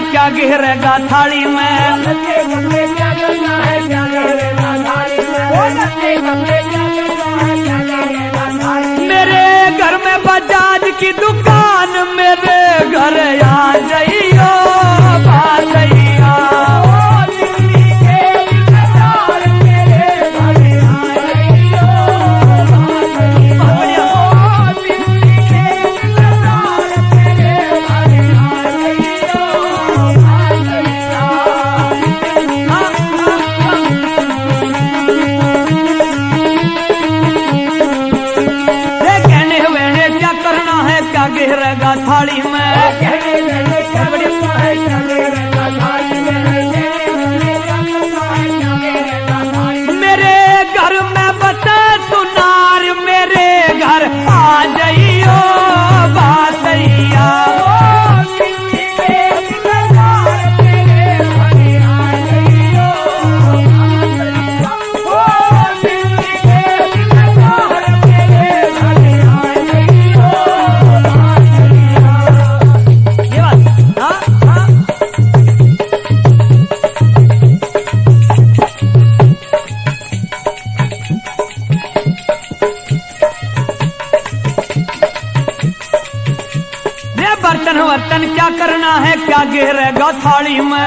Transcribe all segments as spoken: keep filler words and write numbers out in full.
क्या गिरेगा थाली में। मेरे घर में बजाज की दुकान, मेरे घर आ जाइयो बाजैया। गिरेगा थाली में, मेरे घर में बता सुनार, मेरे घर आ जाइयो बाजैया। बर्तन वर्तन क्या करना है, क्या गिरेगा थाली में।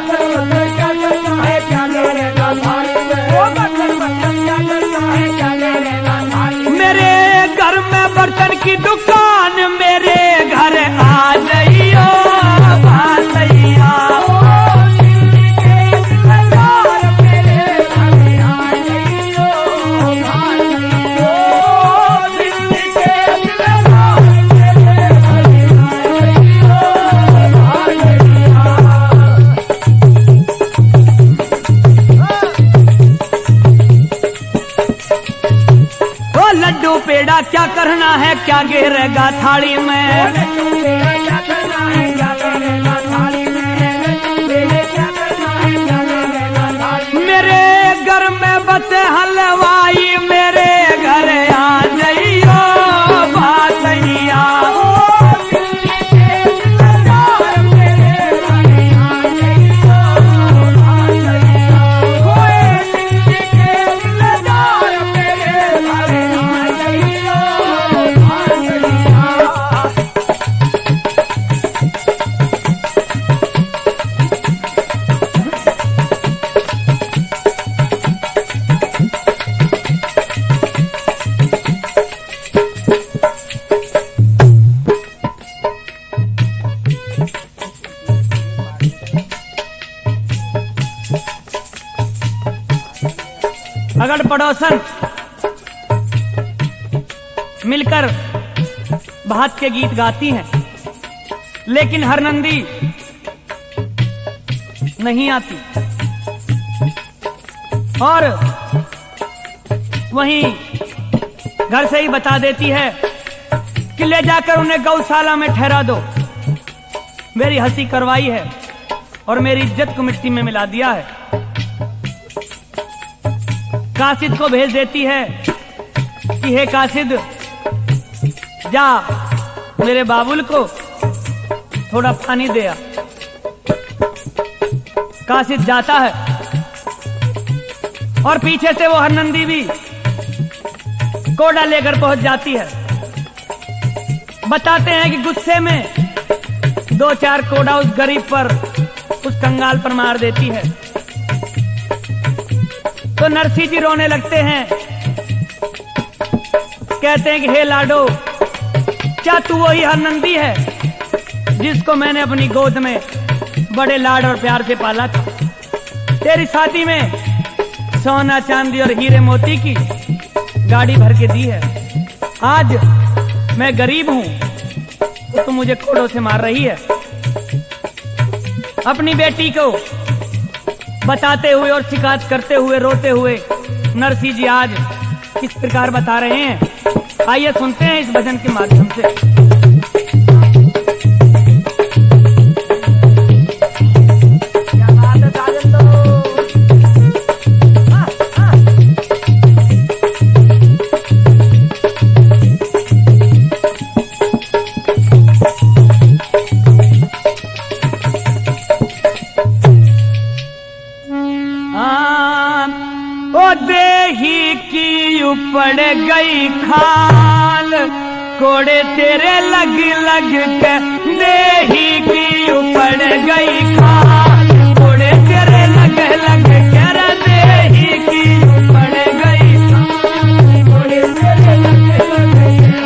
मेरे घर में बर्तन की दुकान, मेरे घर आ जाइयो बाजैया। लड्डू पेड़ा क्या करना है, क्या गिरेगा थाली में। मेरे घर में बचे हलवाई, मेरे घर आ जाइयो बाजैया। अगर पड़ोसन मिलकर भात के गीत गाती हैं, लेकिन हरनंदी नहीं आती और वहीं घर से ही बता देती है कि ले जाकर उन्हें गौशाला में ठहरा दो। मेरी हंसी करवाई है और मेरी इज्जत को मिट्टी में मिला दिया है। कासिद को भेज देती है कि हे कासिद, जा मेरे बाबुल को थोड़ा पानी दे आ। कासिद जाता है और पीछे से वो हरनंदी भी कोड़ा लेकर पहुंच जाती है। बताते हैं कि गुस्से में दो चार कोड़ा उस गरीब पर, उस कंगाल पर मार देती है। तो नरसी जी रोने लगते हैं, कहते हैं कि हे लाडो, क्या तू वही हरनंदी है जिसको मैंने अपनी गोद में बड़े लाड और प्यार से पाला था। तेरी शादी में सोना चांदी और हीरे मोती की गाड़ी भर के दी है। आज मैं गरीब हूं तो तू मुझे कोड़ों से मार रही है। अपनी बेटी को बताते हुए और शिकायत करते हुए, रोते हुए नरसी जी आज किस प्रकार बता रहे हैं, आइए सुनते हैं इस भजन के माध्यम से। ओ देही की उपड़ गई खाल, कोड़े तेरे लग लग के देही की उपड़ गई खाल, कोड़े तेरे लग लग के रे देही की उपड़ गई खाल, कोड़े तेरे लग लग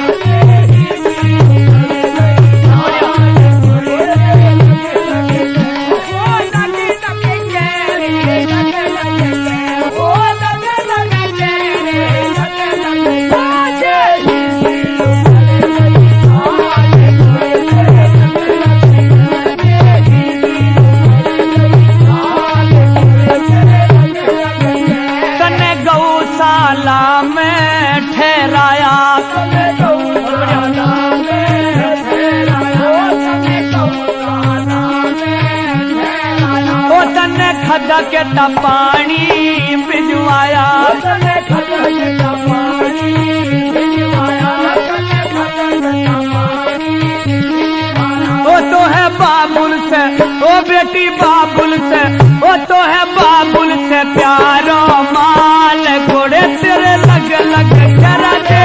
खदा के पानी भिजवाया, वो तो है बाबुल से, ओ बेटी बाबुल से, वो तो है बाबुल से प्यारो माल, घोड़े तेरे लग लग करा दे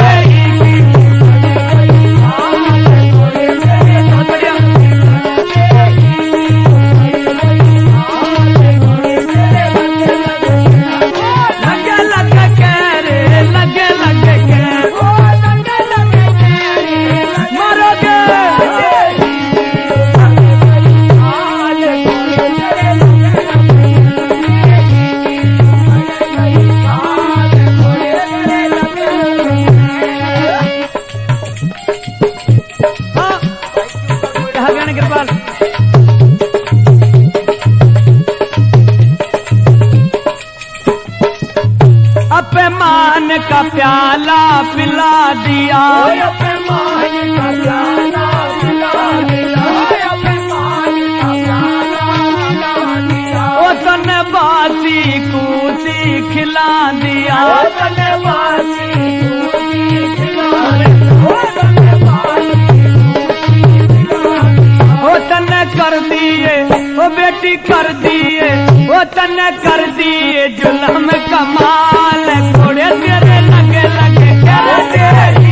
अपमान का प्याला पिला दिया, अपमान का प्याला पिला दिया, अपमान का प्याला पिला दिया, ओ तने बासी कूसी खिला दिया, ओ तने बासी कूसी खिला दिया, ओ तने बासी कूसी खिला दिया, ओ तने कर दिए, ओ बेटी कर दिए, ओ तने कर दिए जुल्म कमाल, घोड़े तेरे लगे लगे कर दे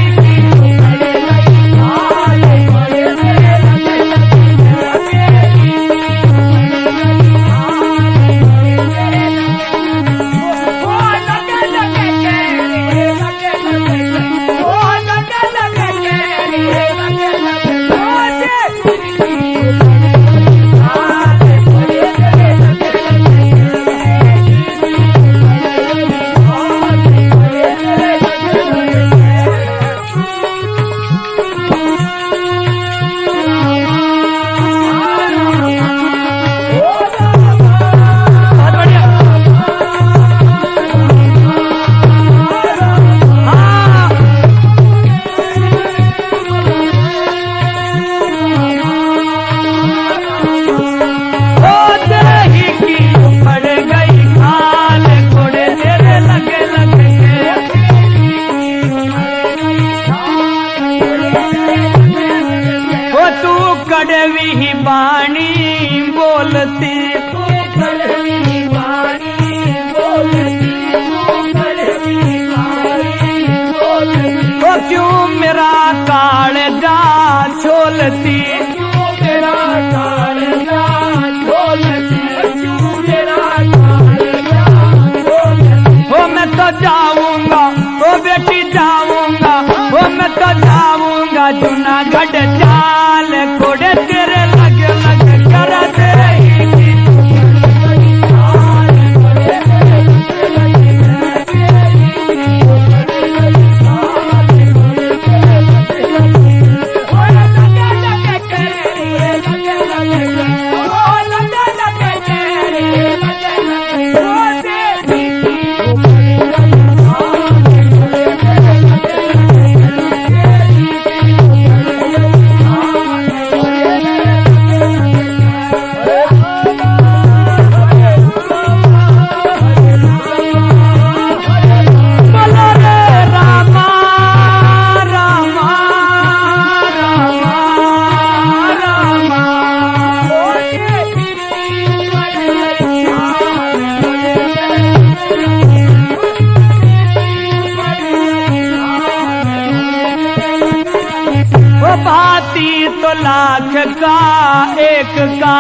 का एक का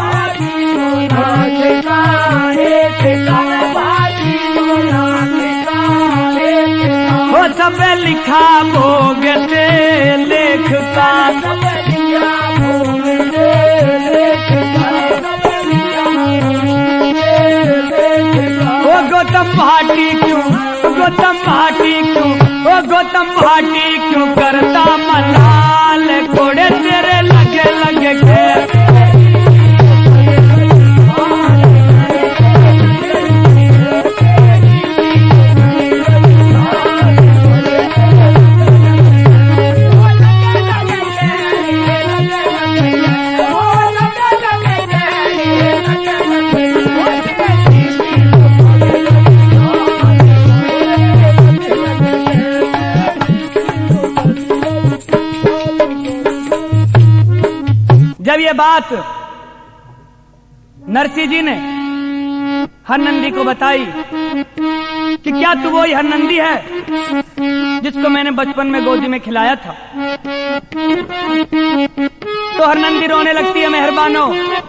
वो सब लिखा भोग से लेख का वो गौतम भाटी क्यों गौतम भाटी क्यों वो गौतम भाटी क्यों करता मलाल घोड़े तेरे लगे लगे घेर जब ये बात नरसिंह जी ने हरनंदी को बताई कि क्या तू वही हरनंदी है जिसको मैंने बचपन में गोदी में खिलाया था, तो हरनंदी रोने लगती है। मेहरबानो,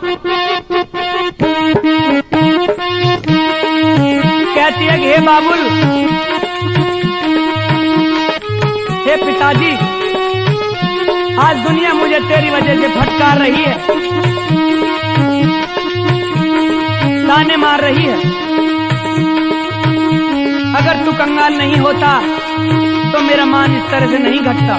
कहती है कि हे बाबुल, हे पिताजी, आज दुनिया मुझे तेरी वजह से फटकार रही है, ताने मार रही है। अगर तू कंगाल नहीं होता तो मेरा मान इस तरह से नहीं घटता।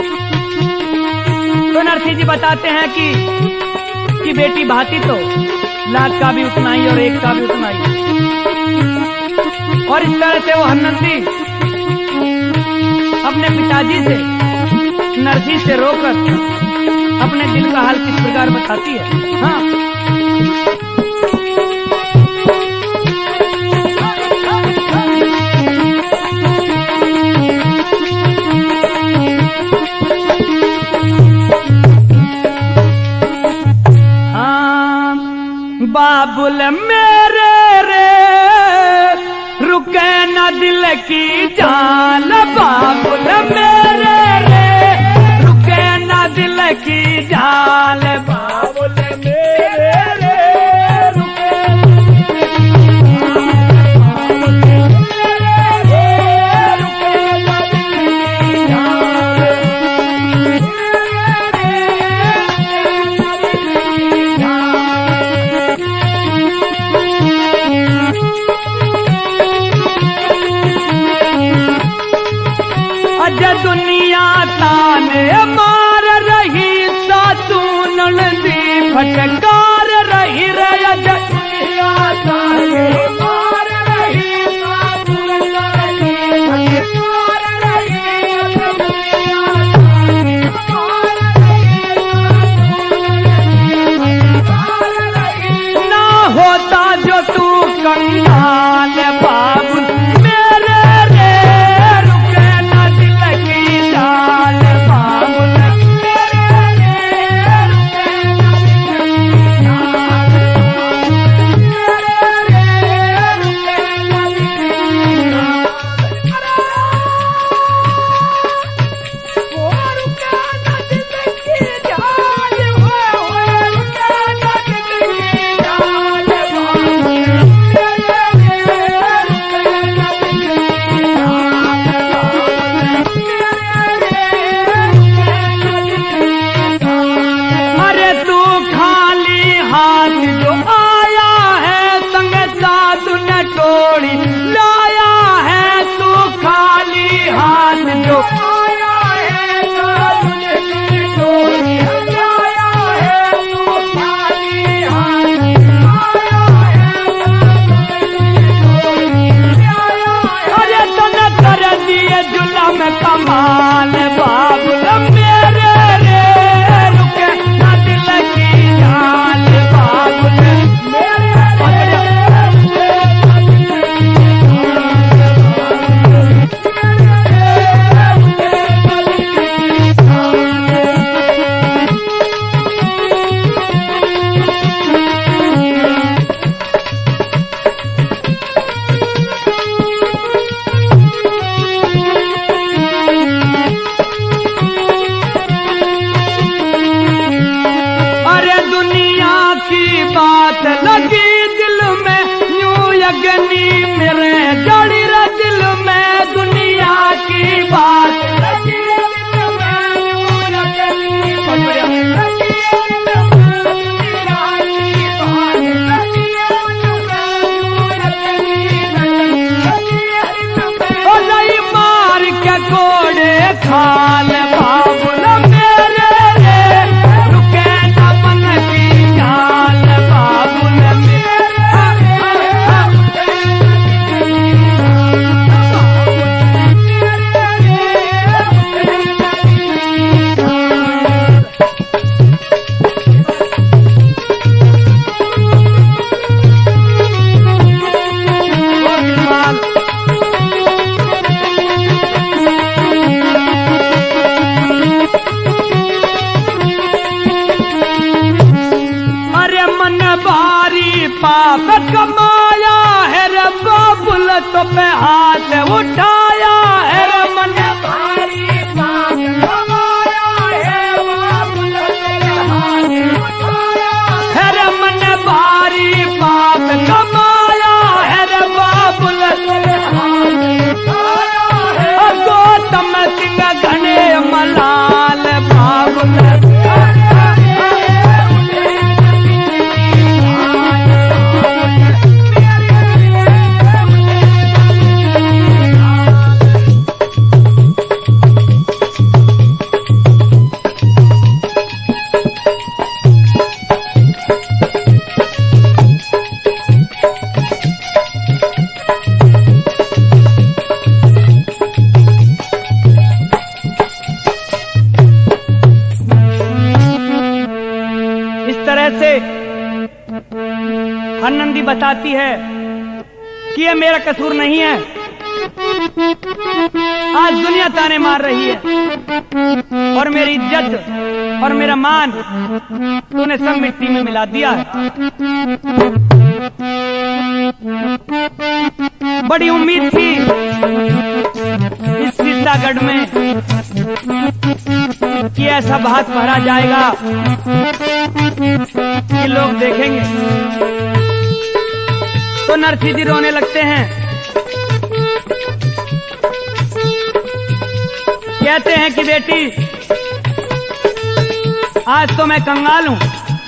तो नरसिंह जी बताते हैं कि कि बेटी भाती तो लाख का भी उतना ही और एक का भी उतना ही। और इस तरह से वो हरनंदी अपने पिताजी से नरसिंह से रोकर अपने दिल का हाल किस प्रकार बताती है। हाँ, हाँ बाबुल मेरे रे रुके न दिल की जान, बाबुल मेरे रे रुके न दिल की जान, बाबुल मेरे रे रुके दुनिया ताने मार रही, सासू ननदी फटकार रही रे। दुनिया ताने मार रही, सासू ननदी फटकार रही, ना होता जो तू कंगाल बाबुल मेरे रे रुके न दिल की रटनी मेरे जड़ी रे दिल में दुनिया की बात। ओ नहीं मार के कोड़े खाल बाबुल मेरे रे रुके न मन की चाल बाबुल पाप कमाया है रे बाबुल तो पे हाथ उठाया है रे मन भारी पाप कमाया है बाबुल है रे मन भारी पाप कमाया है रे बाबुल गौतम सिंह घने मलाल बाबुल हरनंदी बताती है कि ये मेरा कसूर नहीं है। आज दुनिया ताने मार रही है और मेरी इज्जत और मेरा मान तूने सब मिट्टी में मिला दिया है। बड़ी उम्मीद थी इस सीतागढ़ में कि ऐसा भात भरा जाएगा कि लोग देखेंगे तो नरसिद्धि रोने लगते हैं। कहते हैं कि बेटी आज तो मैं कंगाल हूं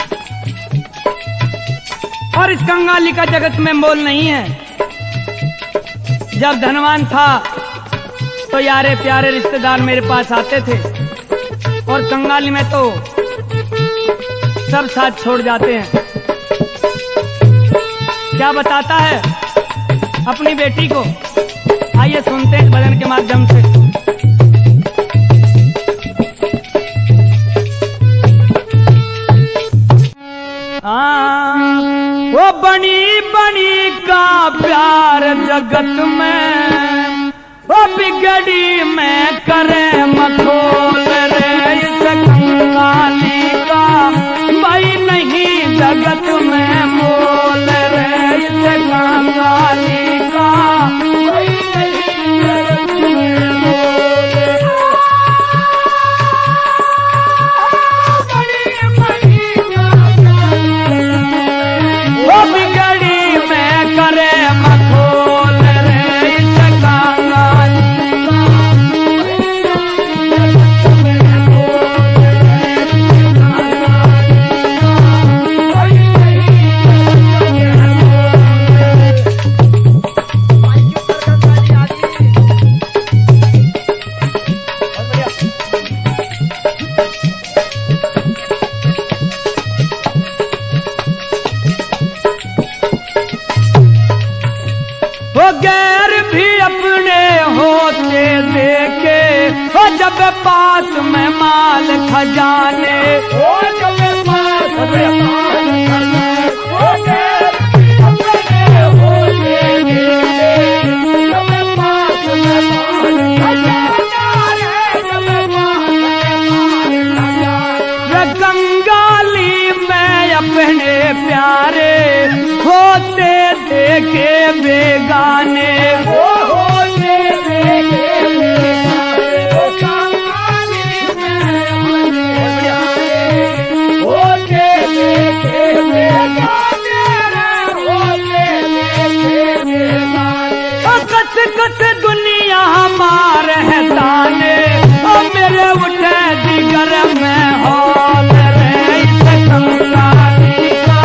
और इस कंगाली का जगत में मोल नहीं है। जब धनवान था तो यारे प्यारे रिश्तेदार मेरे पास आते थे और कंगाली में तो सब साथ छोड़ जाते हैं। क्या बताता है अपनी बेटी को, आइए सुनते हैं भजन के माध्यम से। वो बनी बनी का प्यार जगत में वो बिगड़ी में करे मखोल रे इस कंगाली का भाई नहीं जगत में मोल रे इस कंगाली का भाई नहीं जगत में मोल। वो बिगड़ी में करे मखोल रे इस कंगाली जब पास में माल खजाने ओ जब पास में माल खजाने ओ अपने होते जब पास में माल खजाने जब पास कंगाली में अपने प्यारे होते देखे बेगाने होते देखे कस कस दुनिया मार है ताने, ओ मेरे उठे जिगर में हौल रे इस कंगाली का।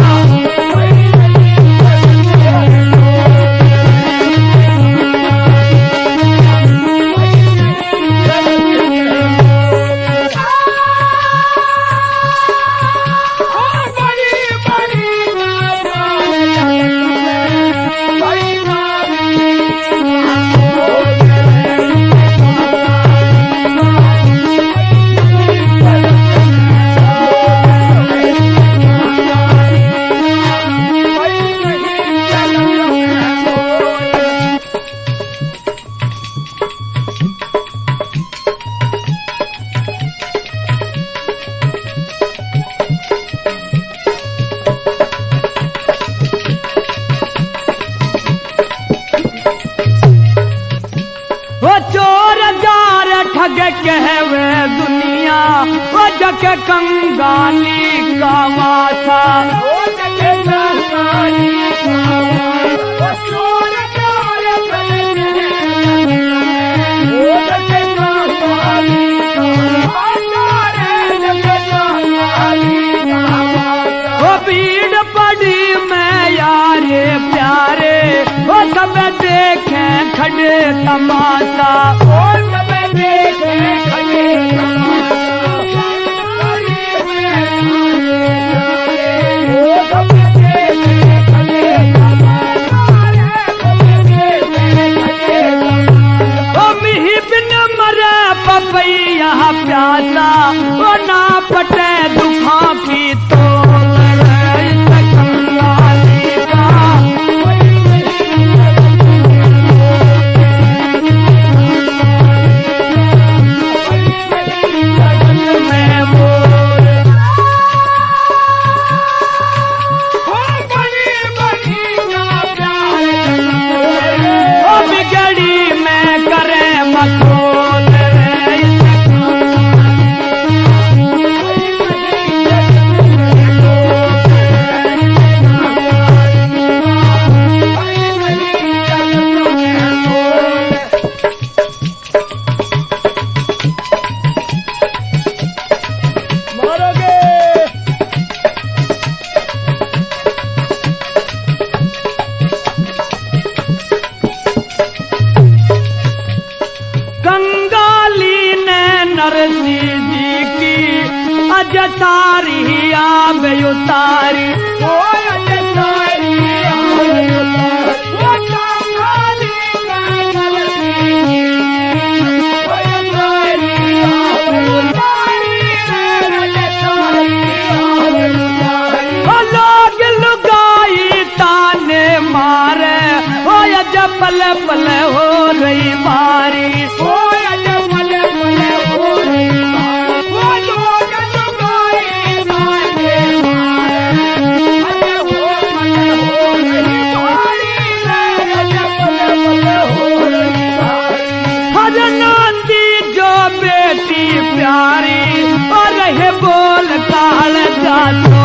ठग कहवे दुनिया वो जग कंगाली का वासा, वो जग कंगाली का वासा, चोर चोर वो जग कंगाली का वासा, वो भीड़ पड़ी मैं यारे प्यारे, वो सब देखे खड़े तमाशा, यहाँ प्यासा वो ना पटे दुखों की तोल इस कंगाली का। वो बिगड़ी में करे मखोल नरसी जी की अज सारी आब उतारी, ओ अज सारी आब उतारी, वो कंगाली का नरसी जी ओ अज सारी आब उतारी, अज सारी आब उतारी। ओ लोग लुगाई ताने मारे, ओ अज पल पल हो रही बारी, ओ अज पल पल हो रही बारी, वो लोग लुगाई ताने मारे, अज हो पल हो रही बारी, अज पल पल हो रही बारी। हर नांदी जो बेटी प्यारी, और रहे बोल काल जातो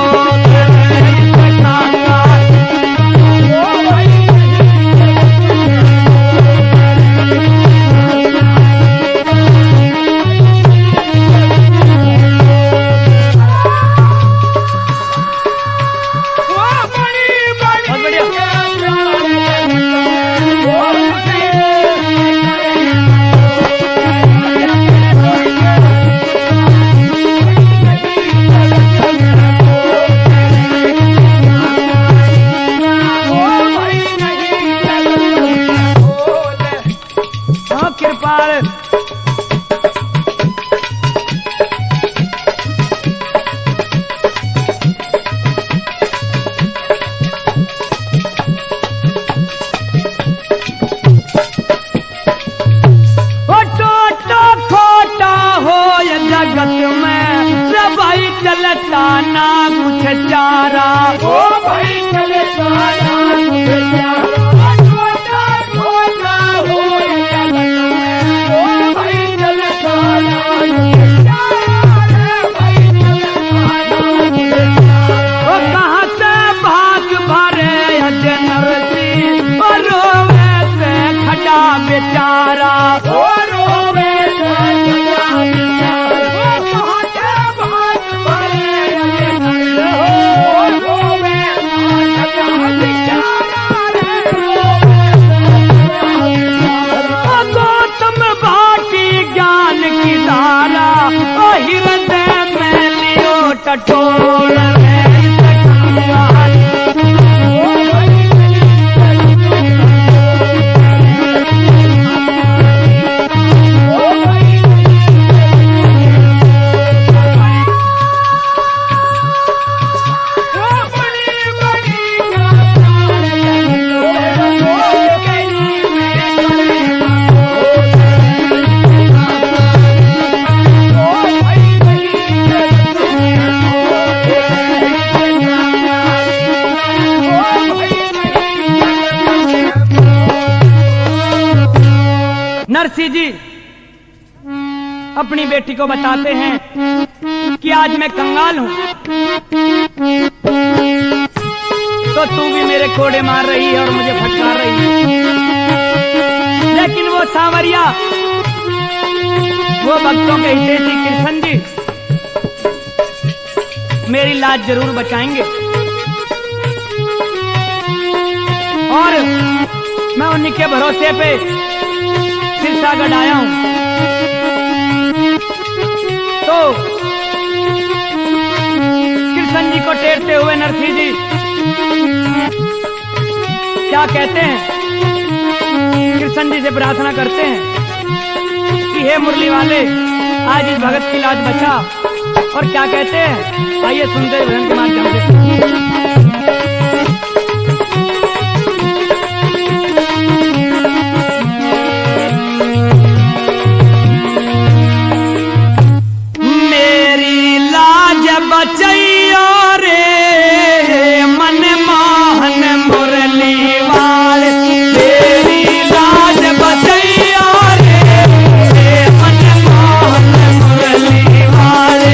कृपाल। जगत में भाई चलता ना कुछ चारा, ओ भाई चलता ना कुछ चारा, छोटा छोटा हो जगत में, ओ सदा बेचारा ओ रोवे सदा बेचारा पहुंचे बात बड़े ओ रोवे सदा बेचारा गौतम बाटी ज्ञान की धारा हृदय में लियो टटोल नरसिंह जी अपनी बेटी को बताते हैं कि आज मैं कंगाल हूं, तो तू भी मेरे कोड़े मार रही है और मुझे फटकार रही है। लेकिन वो सांवरिया, वो भक्तों के हितैषी कृष्ण जी मेरी लाज जरूर बचाएंगे और मैं उन्हीं के भरोसे पे सिरसागढ़ आया हूं। तो कृष्ण जी को टेरते हुए नरसिंह जी क्या कहते हैं, कृष्ण जी से प्रार्थना करते हैं कि हे मुरली वाले आज इस भगत की लाज बचा। और क्या कहते हैं, आइए सुनते हैं भजन के माध्यम से। बचैया रे मन मोहन मुरली वाले, तेरी लाज बचैया रे मन मोहन मुरली वाले।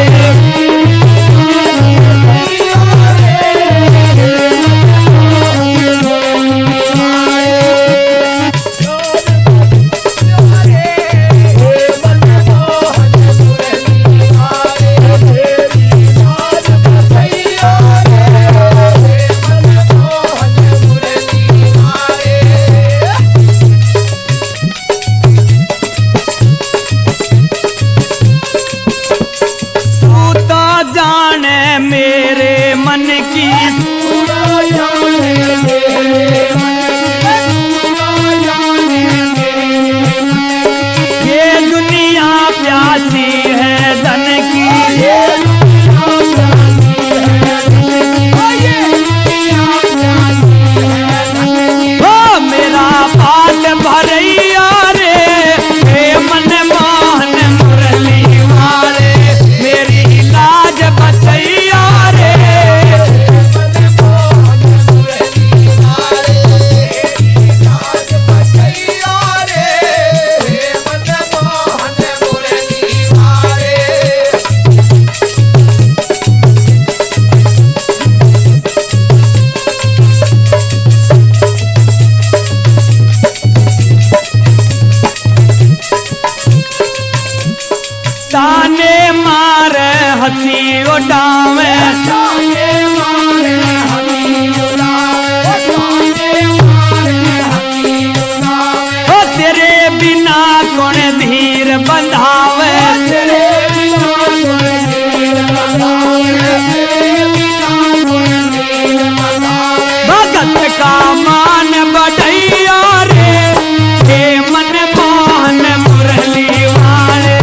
ताने मार हसी उड़ावे, ताने मार हसी उड़ावे, ताने मार हसी उड़ावे। ओ तेरे बिना कौन धीर बंधावे, तेरे बिना कौन धीर बंधावे, तेरे बिना कौन धीर बंधावे। भगत का मान बढ़ैया रे हे मन मोहन मुरली वाले।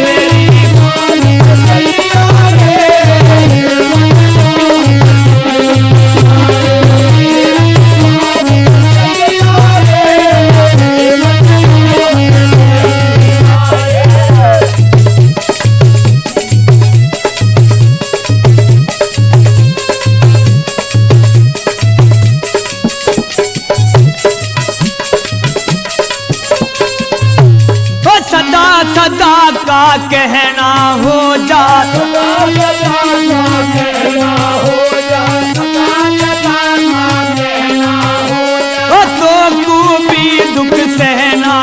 सदा का कहना हो जा, सदा सदा का कहना हो जा, सदा सदा का कहना हो जा। ओ तो तू भी दुख सहना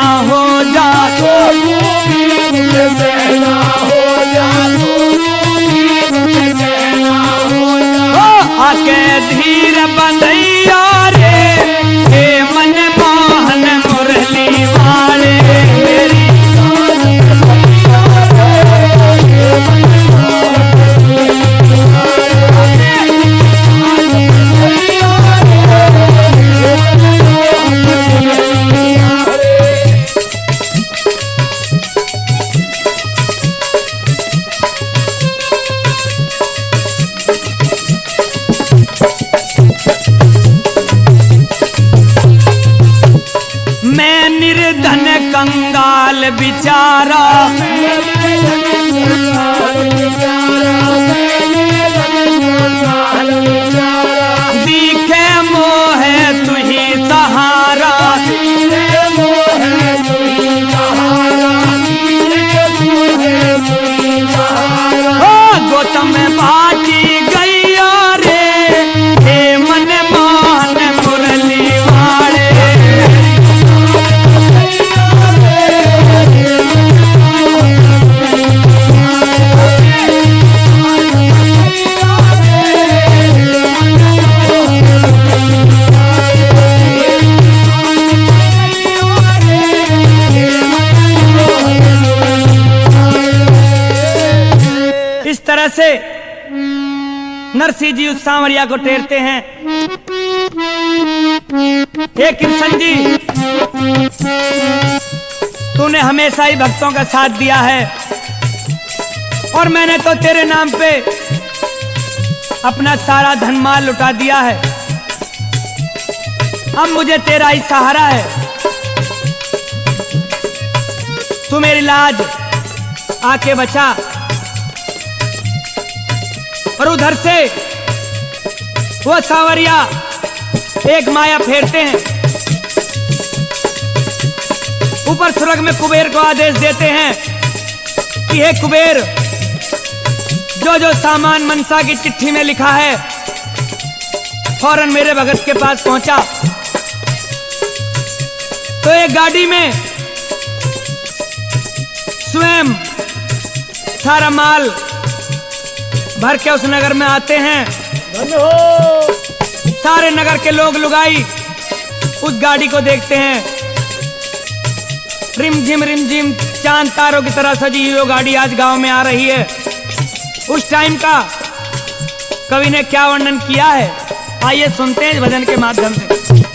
धन कंगाल बिचारा, दिखे मोहे तुही सहारा, ओ गौतम बाटी गैया रे, हे मन मान मुरली वाले। इस तरह से नरसिंह जी उस सांवरिया को टेरते हैं। हे कृष्ण जी, तूने हमेशा ही भक्तों का साथ दिया है और मैंने तो तेरे नाम पे अपना सारा धन माल लुटा दिया है। अब मुझे तेरा ही सहारा है। तू मेरी लाज आके बचा। और उधर से वो सांवरिया एक माया फेरते हैं। ऊपर स्वर्ग में कुबेर को आदेश देते हैं कि हे कुबेर, जो जो सामान मनसा की चिट्ठी में लिखा है फौरन मेरे भगत के पास पहुंचा। तो एक गाड़ी में स्वयं सारा माल भर के उस नगर में आते हैं। सारे नगर के लोग लुगाई उस गाड़ी को देखते हैं। रिमझिम रिमझिम चांद तारों की तरह सजी हुई वो गाड़ी आज गांव में आ रही है। उस टाइम का कवि ने क्या वर्णन किया है, आइए सुनते हैं भजन के माध्यम से।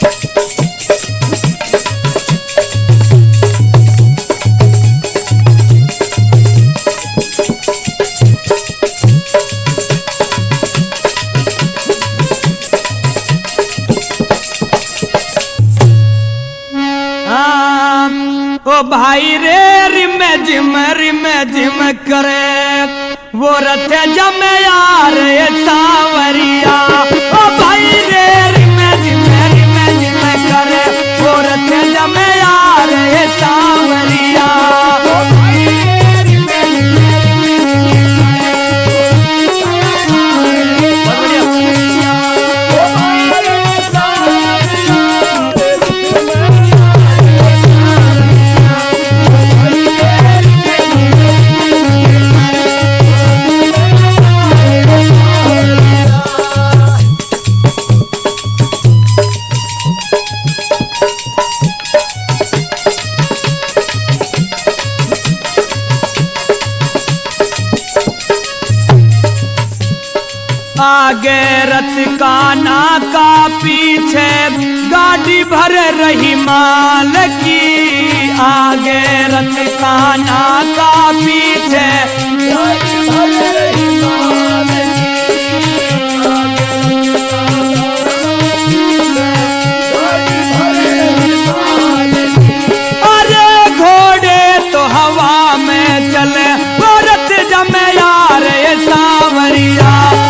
ओ भाई रे रिम जिम रिम जिम करे वो रथ जमे यार सांवरिया। ओ भाई रे रिम जिम रिम जिम करे वो रथ जमे यार सांवरिया। आगे रथ का नाका, पीछे गाड़ी भर रही माल की। आगे रथ का नाका, पीछे गाड़ी भर रही माल की। अरे घोड़े तो हवा में चले, रथ जमे यार ये सांवरिया।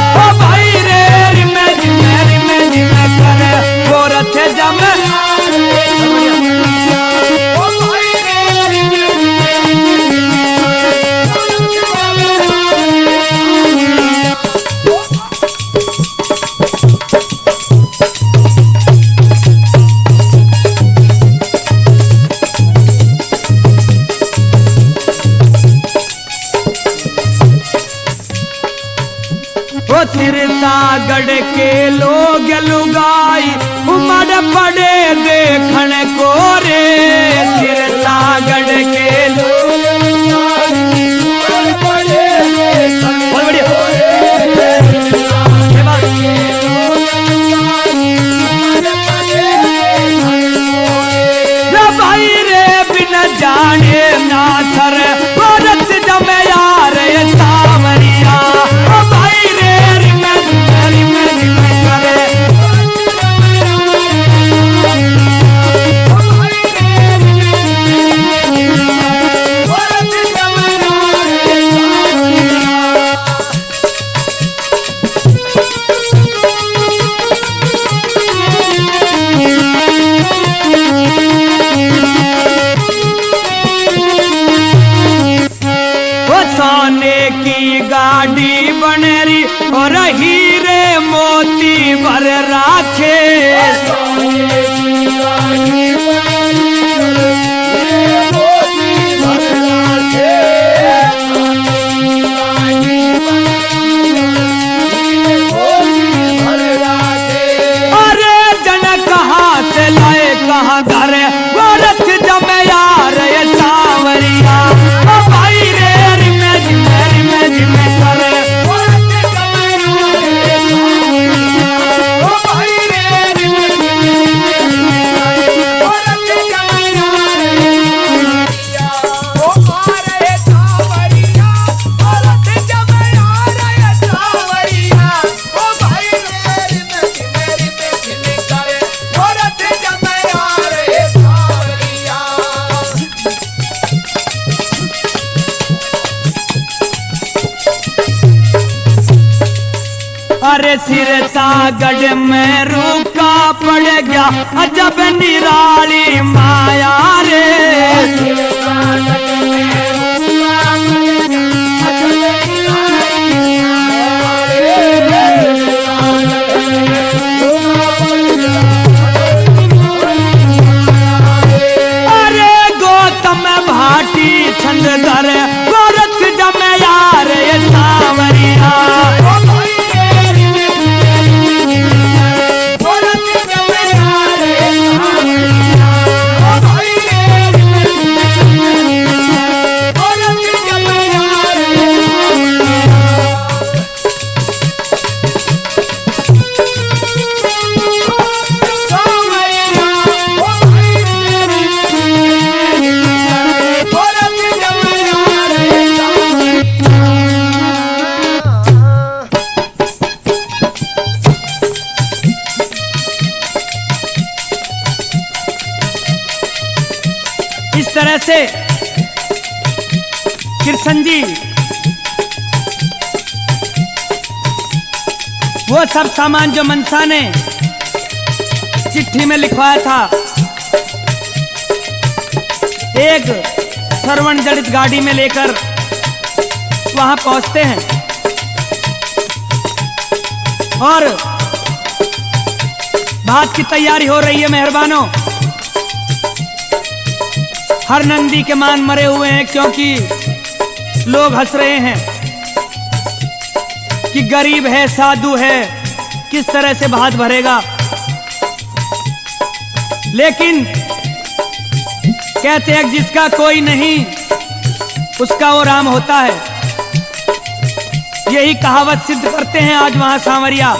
तिरसागढ़ के लोग लुगाई उमड़ पड़े देखण को रे। तिरसागढ़ के लोग उमड़ पड़े देखण को रे। भाई रे बिन जाने ना सर रथ जमे यार सांवरिया। भाई रे राखे। अरे जन कहाँ से लाए कहाँ घर वो रथ जमे यार ये सांवरिया। ओ भाई रे रिमे जिमे रिमे जिमे करे अरे सिर सागढ़ में रूखा पड़ गया अजब निराली माया रे। अरे गौतम भाटी छंद धर गोरख जमे यार ये सांवरिया। इस तरह से कृष्ण जी वो सब सामान जो मनसा ने चिट्ठी में लिखवाया था एक श्रवण जड़ित गाड़ी में लेकर वहां पहुंचते हैं और भात की तैयारी हो रही है। मेहरबानों, हर नंदी के मान मरे हुए हैं क्योंकि लोग हंस रहे हैं कि गरीब है साधु है किस तरह से भात भरेगा। लेकिन कहते हैं जिसका कोई नहीं उसका वो राम होता है। यही कहावत सिद्ध करते हैं आज वहां सांवरिया।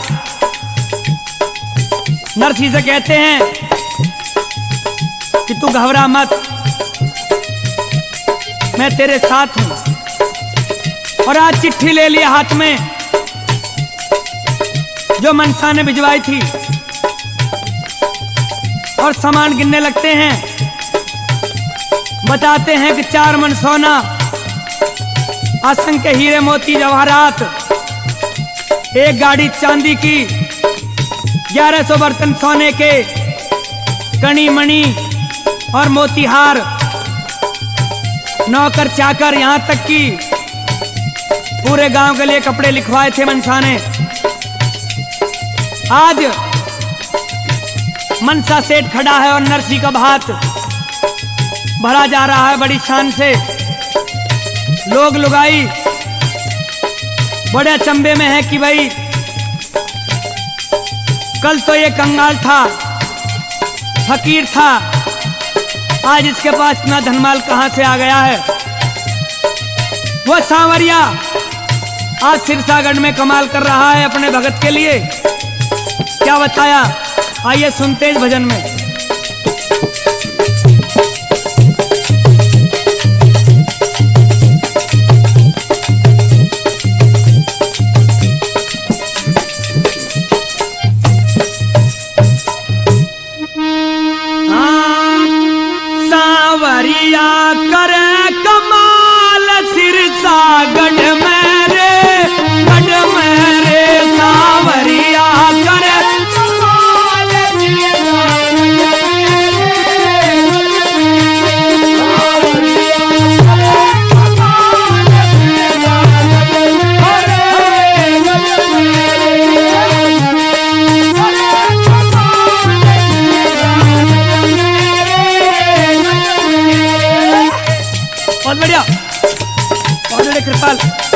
नरसी से कहते हैं कि तू घबरा मत, मैं तेरे साथ हूं। और आज चिट्ठी ले लिया हाथ में जो मनसा ने भिजवाई थी और सामान गिनने लगते हैं। बताते हैं कि चार मन सोना, असंख्य हीरे मोती जवाहरात, एक गाड़ी चांदी की, ग्यारह सौ बर्तन सोने के, कणी मणि और मोतीहार, नौकर चाकर, यहां तक कि पूरे गांव के लिए कपड़े लिखवाए थे मनसा ने। आज मनसा सेठ खड़ा है और नरसी का भात भरा जा रहा है बड़ी शान से। लोग लुगाई बड़े अचंभे में है कि भाई कल तो ये कंगाल था, फकीर था, आज इसके पास इतना धनमाल कहां से आ गया है। वो सांवरिया आज सिरसागढ़ में कमाल कर रहा है अपने भगत के लिए। क्या बताया, आइए सुनते हैं इस भजन में। सांवरिया करे कमाल सिरसागढ़ में रे, गढ़ में रे सांवरिया करे कृपाल।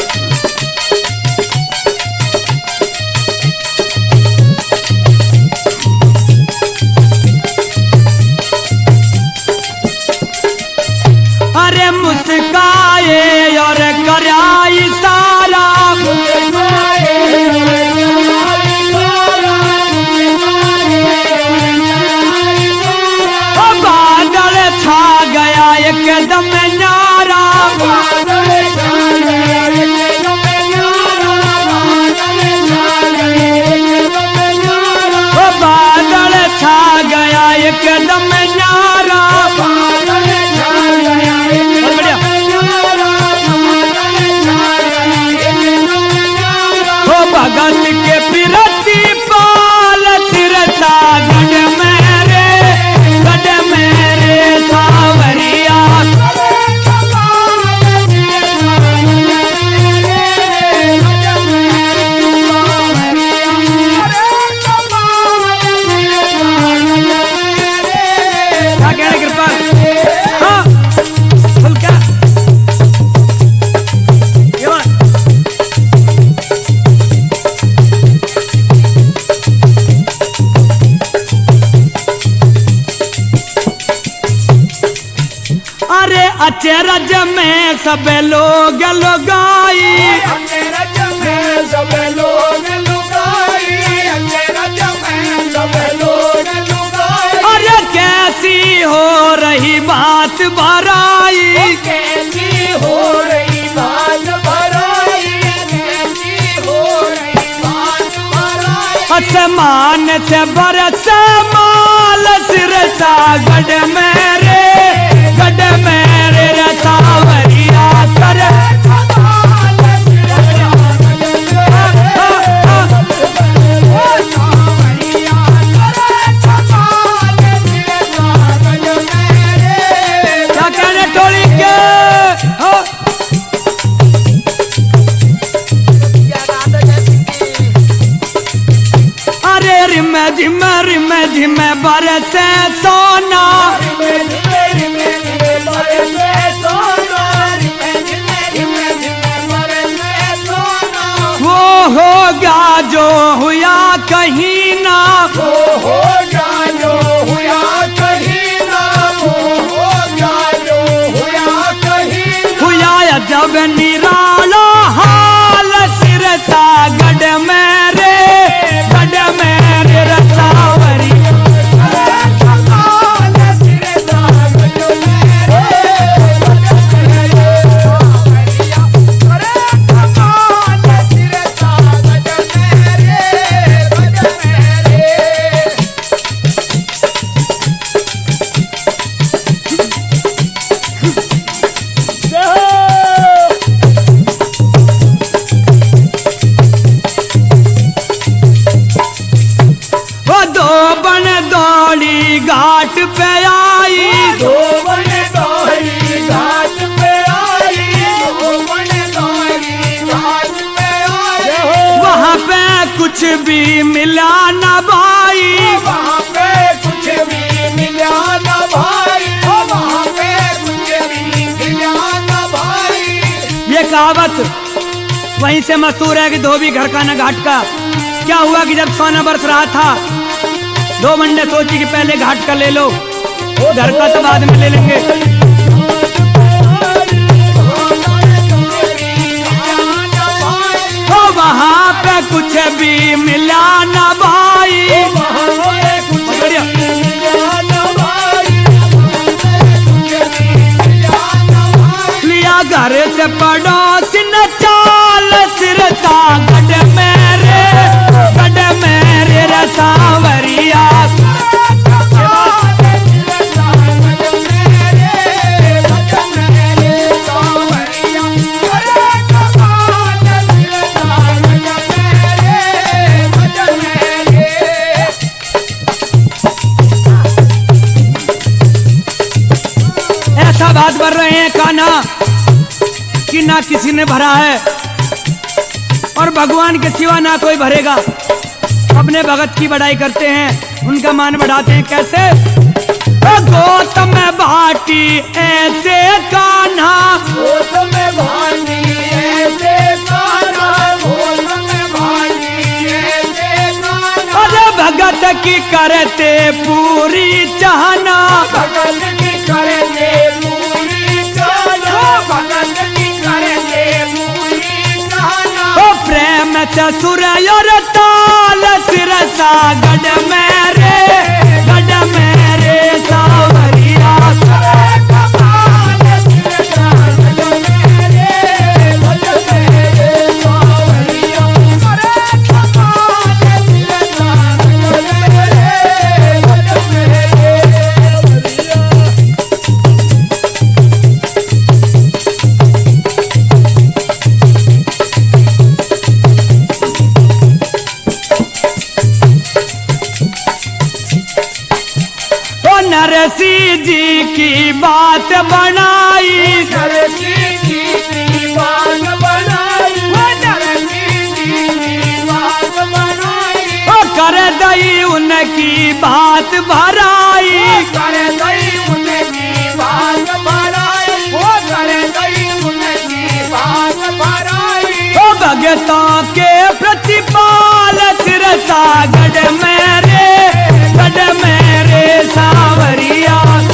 अरे मुस्काए और कराई सारा बादल छा गया एकदम न्यारा बादल छा गया एकदम न्यारा भगत के पिरती पाल सिरसा गढ़ मेरे गढ़ मेरे सावरिया क्या कहने कृपा। हाँ बोल क्या अरे अचरज में सब लोग लुगाई अचरज में सब लोग लुगाई अचरज में सब लोग लुगाई अरे कैसी हो रही बात भराई कैसी हो रही बात भराई कैसी हो रही बात भराई आसमान से बरस माल सिरसा गढ़ मेरे गढ़ मेरे रसावरिया कर क्या कहने टोली के हाँ। अरे रिम झिम रिम झिम बरसे सोना वो होगा जो हुआ कहीं ना हो होगा जो हुआ कहीं ना हो होगा जो हुआ कहीं हुआ जब निराला हाल सिरसा गढ़ मेरे गढ़ मेरे रसावरी घाट पे आई दो बन दौड़ी घाट पे आई दो बन दौड़ी घाट पे आई वहाँ पे कुछ भी मिला न भाई वहाँ पे कुछ भी मिला न भाई वहाँ पे कुछ भी मिला न भाई। ये कहावत वहीं से मशहूर है कि धोबी घर का न घाट का। क्या हुआ कि जब सोना बरस रहा था दो बंदे सोची कि पहले घाट का ले लो घर का तो बाद में ले लेंगे। तो वहाँ पे कुछ भी मिला न भाई लिया घर से पड़ोसी न चाल सिरसा गढ़ मेरे गढ़ मेरे रसावरिया ऐसा बात कर रहे हैं कान्हा कि ना किसी ने भरा है और भगवान के सिवा ना कोई भरेगा। अपने भगत की बड़ाई करते हैं उनका मान बढ़ाते हैं कैसे। गौतम भाटी ऐसे कान्हा गौतम भाटी सुर और ताल सिरसा गढ़ मेरे गढ़ मेरे सावरिया नरसी जी की बात बनाई नरसी जी की बात बनाई नरसी जी की बात बनाई ओ कर दई उनकी बात भराई कर दई उनकी बात भराई ओ कर दई उनकी बात भराई ओ भगतों के प्रतिपाल सिरसा गढ़ मेरे गढ़ मेरे सावरिया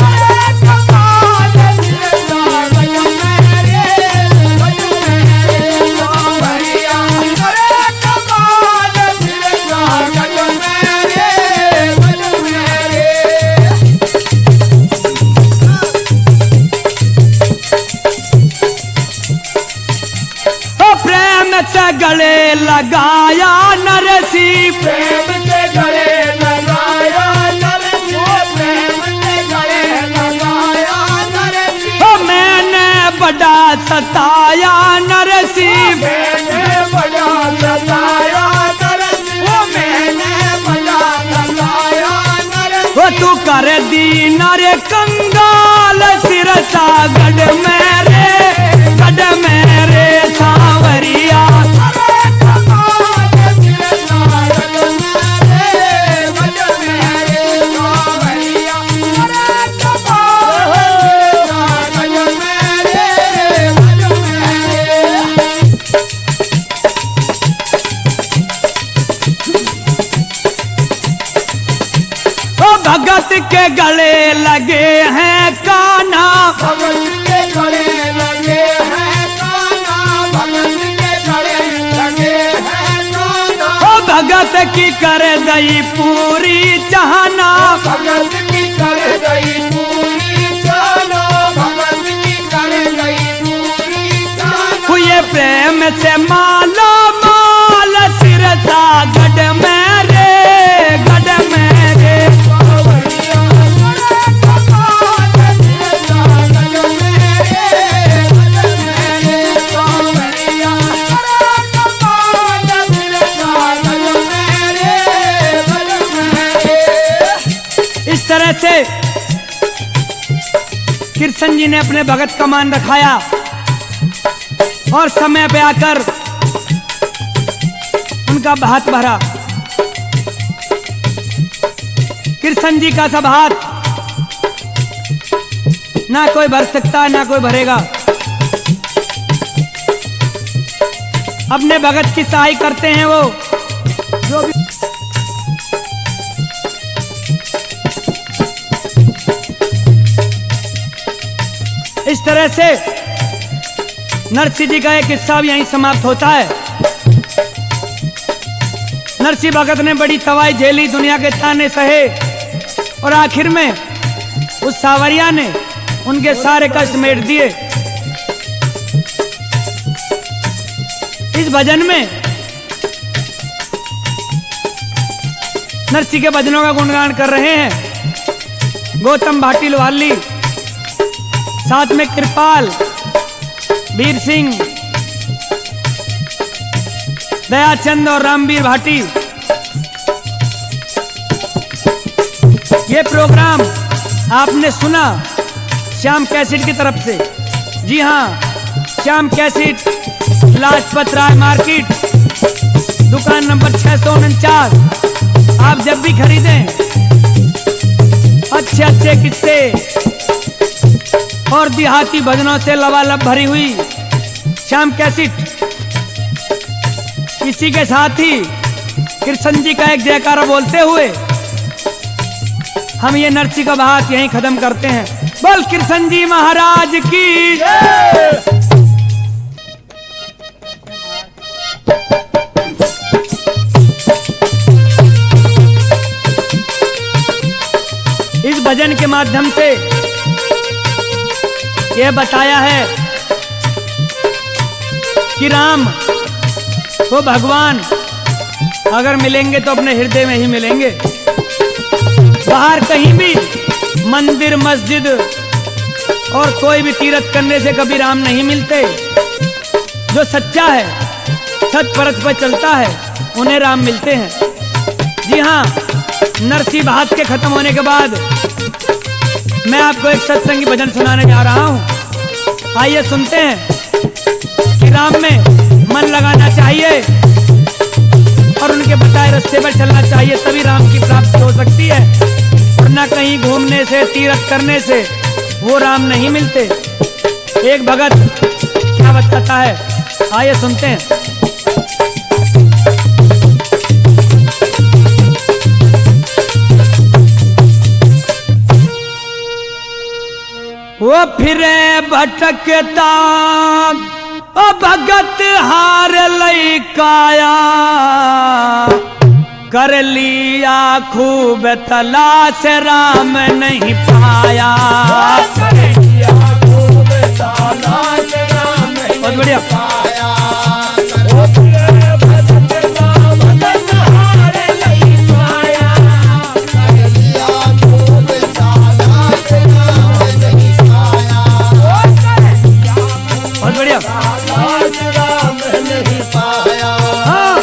से गले लगाया नरसी प्रेम से गले लगाया नरसी प्रेम से गले लगाया नरसी ओ मैंने बड़ा सताया नरसी मैंने बड़ा सताया नरसी ओ मैंने बड़ा सताया नरसी ओ तू कर दी नरे कंगाल सिरसा गढ़ मेरे गढ़ मेरे सावरिया भगत के गले लगे हैं कान्हा भगत के गले लगे हैं कान्हा भगत के गले लगे हैं कान्हा ओ भगत की कर दई पूरी चाहना भगत की कर गई पूरी चाहना भगत की कर गई पूरी चाहना हुए प्रेम से माला माल सिरसा गढ़ मेरे गढ़ मेरे इस तरह से कृष्ण जी ने अपने भगत का मान रखाया और समय पे आकर उनका हाथ भरा। कृष्ण जी का सब हाथ ना कोई भर सकता ना कोई भरेगा। अपने भगत की सहाय करते हैं वो जो भी इस तरह से नरसिंह जी का एक किस्सा भी यहीं समाप्त होता है। नरसिंह भगत ने बड़ी तवाई झेली, दुनिया के ताने सहे और आखिर में उस सावरिया ने उनके सारे कष्ट मेट दिए। इस भजन में नरसिंह के भजनों का गुणगान कर रहे हैं गौतम भाटी लोहाली, साथ में कृपाल, वीर सिंह, दयाचंद और रामवीर भाटी। ये प्रोग्राम आपने सुना श्याम कैसेट की तरफ से। जी हाँ, श्याम कैसेट, लाजपत राय मार्केट, दुकान नंबर छह सौ उनचास। आप जब भी खरीदें अच्छे अच्छे किस्से और देहाती भजनों से लबालब भरी हुई श्याम कैसेट। इसी के साथ ही कृष्ण जी का एक जयकारा बोलते हुए हम ये नरसिंह का बात यहीं खत्म करते हैं। बोल कृष्ण जी महाराज की। भजन के माध्यम से यह बताया है कि राम वो भगवान अगर मिलेंगे तो अपने हृदय में ही मिलेंगे। बाहर कहीं भी मंदिर मस्जिद और कोई भी तीर्थ करने से कभी राम नहीं मिलते। जो सच्चा है, सत परत पर चलता है, उन्हें राम मिलते हैं। जी हाँ, नरसी बात के खत्म होने के बाद मैं आपको एक सत्संगी भजन सुनाने जा रहा हूँ। आइए सुनते हैं कि राम में मन लगाना चाहिए और उनके बताए रास्ते पर चलना चाहिए, तभी राम की प्राप्ति हो सकती है। वरना कहीं घूमने से, तीर्थ करने से वो राम नहीं मिलते। एक भगत क्या बताता है, आइए सुनते हैं। वो फिरे भटकता ओ भगत हार लई काया, कर लिया खूब तलाश राम नहीं पाया। बहुत बढ़िया। बहुत बढ़िया। हाँ।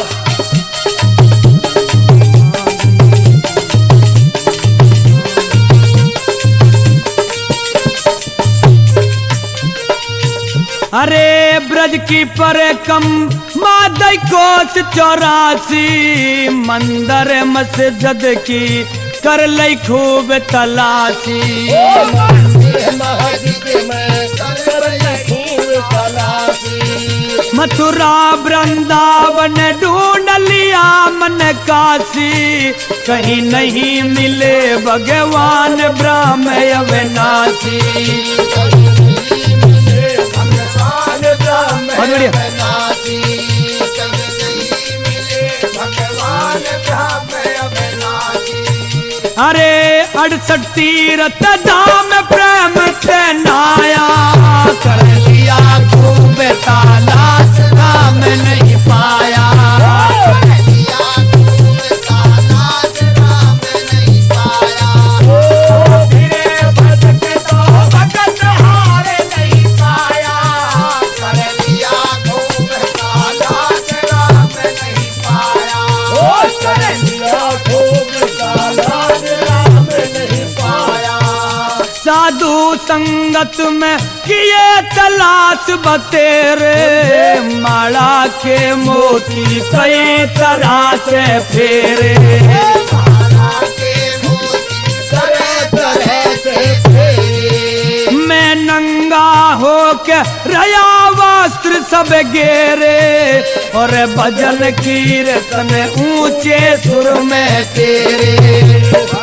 अरे ब्रज की पर कम मादई कोस चौरासी, मंदिर मस्जिद की कर लई खूब तलाशी। मथुरा वृंदावन ढूंढ लिया मन काशी, कहीं नहीं मिले भगवान ब्रह्म अविनाशी। बहुत बढ़िया। अरे अड़सठ तीरथ धाम प्रेम से नाया, कर लिया खूब तलाश राम नहीं पाया। साधु संगत में किए तलाश बतेरे, माला के मोती कई तरह से फेरे। मैं नंगा होके रया वस्त्र सब गेरे, और भजन कीर्तन ऊंचे सुर में तेरे।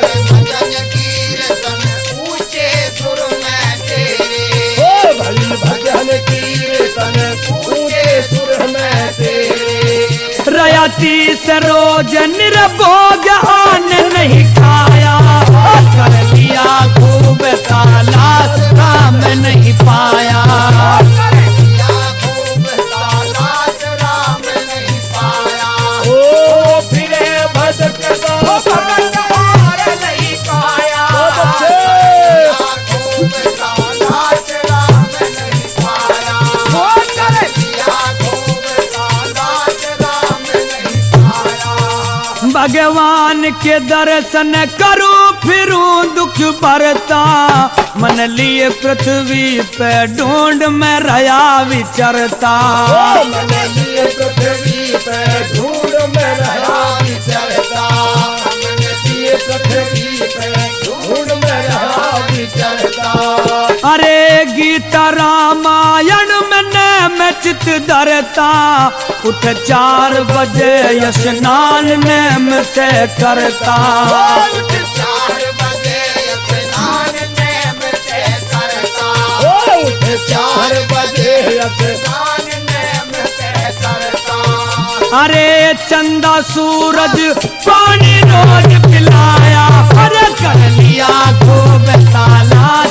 भजन कीर्तन ऊंचे सुर में तेरे। रयाती से रोज निरभोग अन्न नहीं खाया, कर लिया खूब तलाश राम नहीं पाया। ओ फिरे भटकता भगवान के दर्शन करूं फिरूं दुख भरता, मन लिए पृथ्वी पे ढूंढ में रया विचरता। मन लिए पृथ्वी पे ढूंढ में रया विचरता, मन लिए पृथ्वी पे ढूंढ में रया विचरता। अरे गीता रामायण में मैं चित धरता, उठ चार बजे स्नान नेम से करता। उठ चार बजे स्नान नेम से करता, उठ चार बजे स्नान नेम से करता। अरे चंदा सूरज पानी रोज पिलाया, अरे कर लिया खूब ताला